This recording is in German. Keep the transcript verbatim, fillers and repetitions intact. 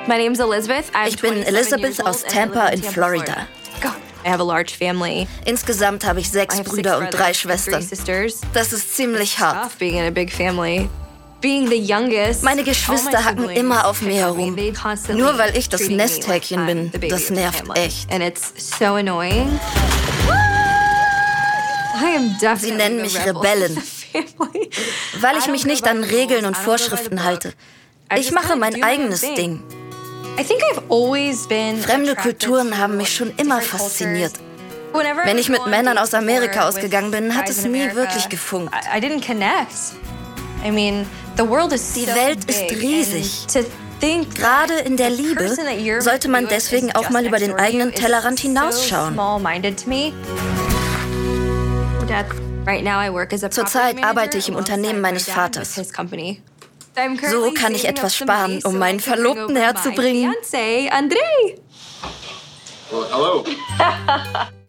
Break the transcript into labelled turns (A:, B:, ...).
A: My name's Elizabeth. I'm
B: Ich bin Elizabeth aus Tampa in Florida.
A: I have a large family.
B: Insgesamt habe ich sechs
A: I have
B: Brüder
A: six
B: und drei
A: brothers,
B: Schwestern.
A: three sisters.
B: Das ist ziemlich hart.
A: Tough being in a big family. Being the youngest.
B: Meine Geschwister
A: all my
B: hacken
A: siblings
B: immer auf mir
A: pick on me.
B: herum.
A: They constantly
B: Nur weil ich das
A: treating me
B: Nesthäkchen
A: like I'm
B: bin.
A: the baby
B: Das
A: of the
B: nervt
A: family.
B: echt.
A: And it's so annoying. I am definitely
B: Sie nennen mich
A: the rebel
B: Rebellin,
A: of the family.
B: weil
A: I
B: ich
A: don't
B: mich
A: go
B: nicht
A: by
B: an
A: the
B: Regeln
A: rules.
B: und
A: I don't go by the
B: Vorschriften
A: book.
B: halte.
A: I
B: Ich
A: just
B: mache
A: kinda
B: mein
A: do my own
B: eigenes
A: thing.
B: Ding.
A: I think I've always been
B: Fremde
A: attracted
B: Kulturen
A: to
B: haben mich schon immer
A: different
B: fasziniert.
A: cultures. Whenever
B: Wenn
A: I
B: ich mit
A: go on
B: Männern
A: dates
B: aus Amerika
A: before
B: ausgegangen
A: with
B: bin, hat
A: guys
B: es
A: in
B: nie
A: America,
B: wirklich gefunkt.
A: I, I didn't connect. I mean, the world is
B: Die
A: so
B: Welt ist
A: big,
B: riesig.
A: and to think
B: Gerade in der
A: the
B: Liebe
A: person that you're
B: sollte man
A: with is
B: deswegen auch
A: just
B: mal über
A: next
B: den
A: door to you
B: eigenen
A: is
B: Tellerrand
A: so
B: hinausschauen.
A: small-minded to me. Dad, right now I work as a
B: Zurzeit
A: property manager
B: arbeite ich im
A: alongside
B: Unternehmen
A: my
B: meines
A: dad
B: Vaters.
A: with his company. I'm
B: So
A: currently
B: kann ich
A: saving
B: etwas
A: up some
B: sparen,
A: money
B: um
A: so
B: meinen
A: I can bring
B: Verlobten
A: over
B: herzubringen.
A: my fiancé, André.
C: Well, hello.